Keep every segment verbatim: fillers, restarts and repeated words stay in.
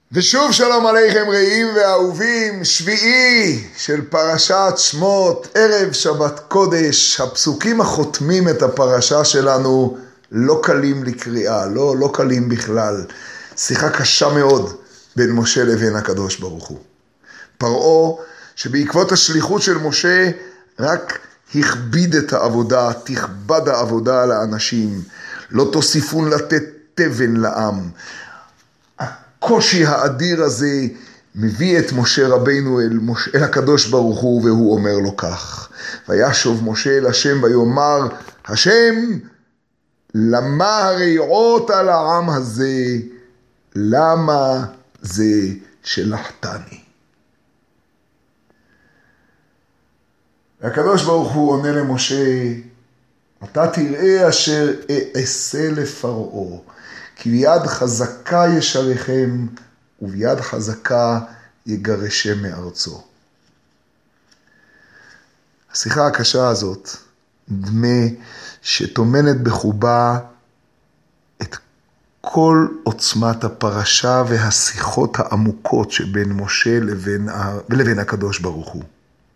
ושוב שלום עליכם רעים ואהובים, שביעי של פרשת שמות, ערב שבת קודש. הפסוקים החותמים את הפרשה שלנו לא קלים לקריאה, לא, לא קלים בכלל. שיחה קשה מאוד בין משה לבין הקדוש ברוך הוא. פרעה שבעקבות השליחות של משה רק הכביד את העבודה, תכבד העבודה על האנשים, לא תוסיפון לתת תבן לעם. הקושי האדיר הזה מביא את משה רבינו אל, משה, אל הקדוש ברוך הוא, והוא אומר לו כך: וישוב משה אל השם ויאמר, השם, למה הרעות על העם הזה? למה זה שלחתני? והקדוש ברוך הוא עונה למשה, אתה תראה אשר אעשה לפרעה, כי ביד חזקה ישלחם, וביד חזקה יגרשם מארצו. השיחה הקשה הזאת, דמה שטומנת בחובה את כל עוצמת הפרשה והשיחות העמוקות שבין משה לבין, לבין הקדוש ברוך הוא.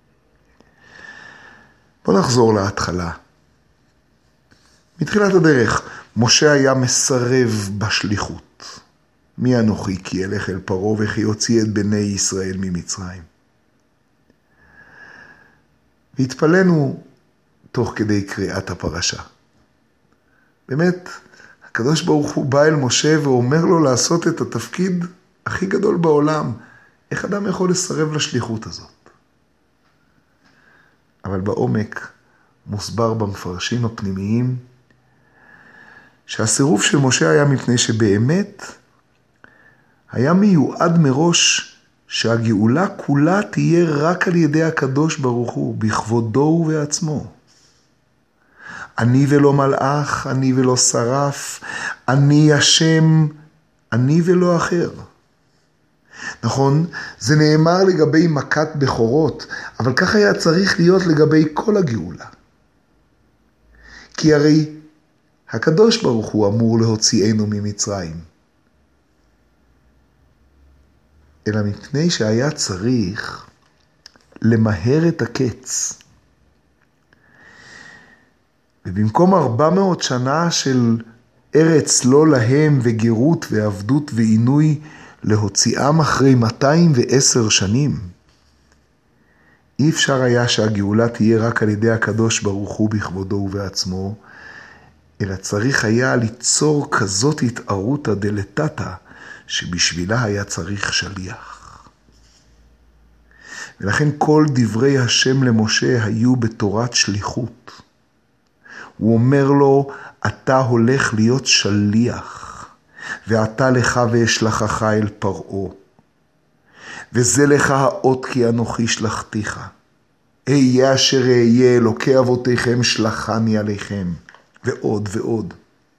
בוא נחזור להתחלה. מתחילת הדרך, משה היה מסרב בשליחות. מי אנוכי כי אלך אל פרעה וכי יוציא את בני ישראל ממצרים. והתפלנו תוך כדי קריאת הפרשה. באמת, הקדוש ברוך הוא בא אל משה ואומר לו לעשות את התפקיד הכי גדול בעולם. איך אדם יכול לסרב לשליחות הזאת? אבל בעומק מוסבר במפרשים הפנימיים שהסירוב של משה היה מפני שבאמת היה מיועד מראש שהגאולה כולה תהיה רק על ידי הקדוש ברוך הוא, בכבודו ובעצמו. אני ולא מלאך, אני ולא שרף, אני השם, אני ולא אחר. נכון, זה נאמר לגבי מכת בכורות, אבל כך היה צריך להיות לגבי כל הגאולה. כי הרי הקדוש ברוך הוא אמור להוציאנו ממצרים. אלא מפני שהיה צריך למהר את הקץ. ובמקום ארבע מאות שנה של ארץ לא להם וגירות ועבדות ועינוי, להוציאם אחרי מאתיים ועשר שנים. אי אפשר היה שהגאולה תהיה רק על ידי הקדוש ברוך הוא בכבודו ובעצמו, אלא צריך היה ליצור כזאת התערותא דלתתא, שבשבילה היה צריך שליח. ולכן כל דברי השם למשה היו בתורת שליחות. הוא אומר לו, אתה הולך להיות שליח, ואתה לך ואשלחך אל פרעה. וזה לך האות כי אנוכי שלחתיך. אהיה אשר אהיה אלוקי אבותיכם שלחני עליכם. ועוד ועוד.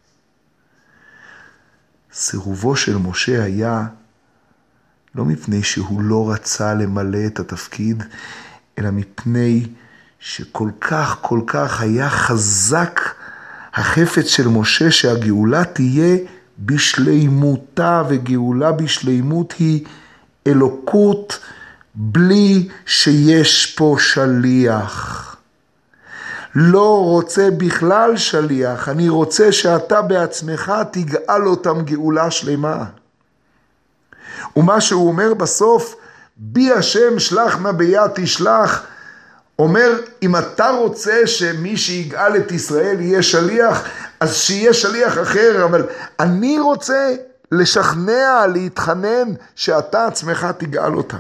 סירובו של משה היה לא מפני שהוא לא רצה למלא את התפקיד, אלא מפני שכל כך כל כך היה חזק החפץ של משה שהגאולה תהיה בשלימותה, וגאולה בשלימות היא אלוקות בלי שיש פה שליח. לא רוצה בכלל שליח, אני רוצה שאתה בעצמך תגאל אותם גאולה שלמה. ומה שהוא אומר בסוף, בי השם שלח נא ביד תשלח, אומר, אם אתה רוצה שמי שיגאל את ישראל יהיה שליח, אז שיהיה שליח אחר, אבל אני רוצה לשכנע, להתחנן, שאתה עצמך תגאל אותם.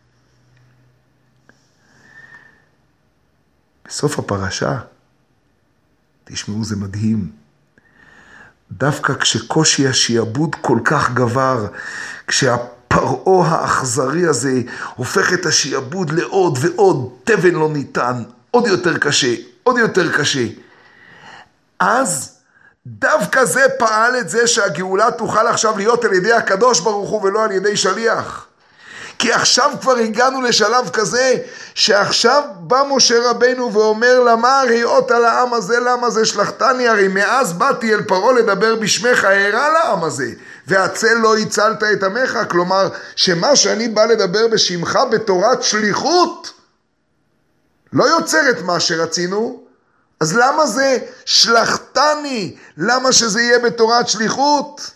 בסוף הפרשה, תשמעו, זה מדהים. דווקא כשקושי השיעבוד כל כך גבר, כשהפרעה האכזרי הזה הופך את השיעבוד לעוד ועוד, תבן לא ניתן, עוד יותר קשה, עוד יותר קשה. אז דווקא זה פעל את זה שהגאולה תוכל עכשיו להיות על ידי הקדוש ברוך הוא ולא על ידי שליח. כי עכשיו כבר הגענו לשלב כזה, שעכשיו בא משה רבינו ואומר לה, מה הריאות על העם הזה, למה זה שלחתני, הרי מאז באתי אל פרעה לדבר בשמך, הערה לעם הזה, והצל לא הצלת את עמך, כלומר, שמה שאני בא לדבר בשמך בתורת שליחות, לא יוצר את מה שרצינו, אז למה זה שלחתני? למה שזה יהיה בתורת שליחות?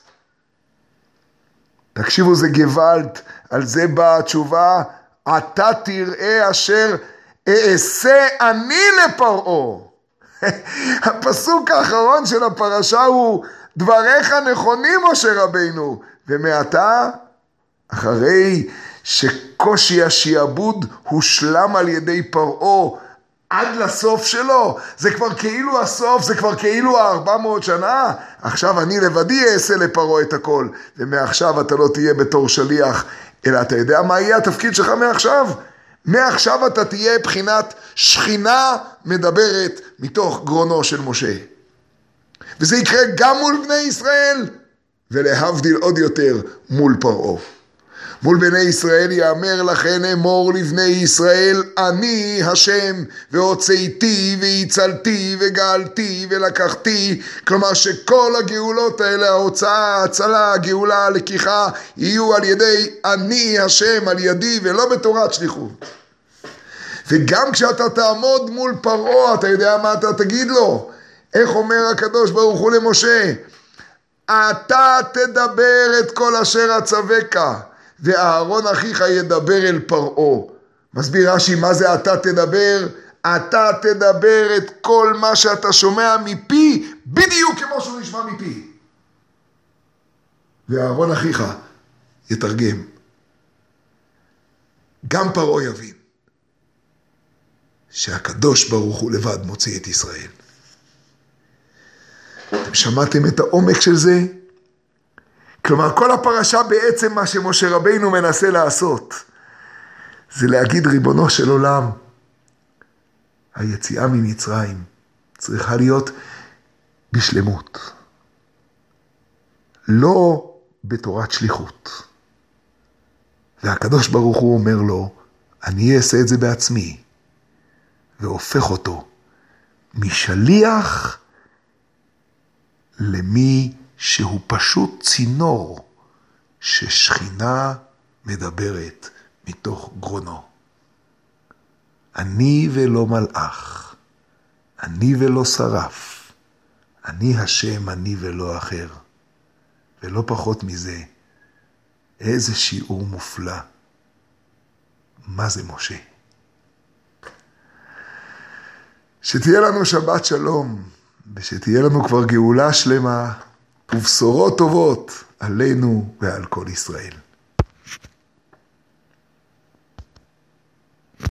תקשיבו, זה גוואלד, על זה באה התשובה, אתה תראה אשר אעשה אני לפרעה. הפסוק האחרון של הפרשה הוא, דבריך נכונים משה רבינו, ומעתה, אחרי שקושי השיעבוד הושלם על ידי פרעה, עד לסוף שלו, זה כבר כאילו הסוף, זה כבר כאילו ה-ארבע מאות שנה, עכשיו אני לבדי אעשה לפרעה את הכל, ומעכשיו אתה לא תהיה בתור שליח, אלא אתה יודע מה יהיה התפקיד שלך מעכשיו? מעכשיו אתה תהיה בחינת שכינה מדברת מתוך גרונו של משה. וזה יקרה גם מול בני ישראל, ולהבדיל עוד יותר מול פרעה. מול בני ישראל יאמר לכן אמור לבני ישראל, אני השם, והוצאתי והצלתי וגאלתי ולקחתי, כלומר שכל הגאולות האלה, ההוצאה, ההצלה, הגאולה, הלקיחה, יהיו על ידי אני השם, על ידי, ולא בתורת שליחות. וגם כשאתה תעמוד מול פרעה, אתה יודע מה אתה תגיד לו? איך אומר הקדוש ברוך הוא למשה? אתה תדבר את כל אשר אצווך, ואהרון אחיך ידבר אל פרעה. מסביר רש"י, מה זה אתה תדבר? אתה תדבר את כל מה שאתה שומע מפי, בדיוק כמו שהוא נשמע מפי. ואהרון אחיך יתרגם. גם פרעה יבין שהקדוש ברוך הוא לבד מוציא את ישראל. אתם שמעתם את העומק של זה? כלומר, כל הפרשה בעצם מה שמשה רבינו מנסה לעשות, זה להגיד ריבונו של עולם, היציאה ממצרים צריכה להיות בשלמות. לא בתורת שליחות. והקדוש ברוך הוא אומר לו, אני אעשה את זה בעצמי, והופך אותו משליח למי שהוא פשוט צינור ששכינה מדברת מתוך גרונו. אני ולא מלאך, אני ולא שרף, אני השם, אני ולא אחר. ולא פחות מזה, איזה שיעור מופלא. מה זה משה? שתהיה לנו שבת שלום, ושתהיה לנו כבר גאולה שלמה, ובשורות טובות עלינו ועל כל ישראל.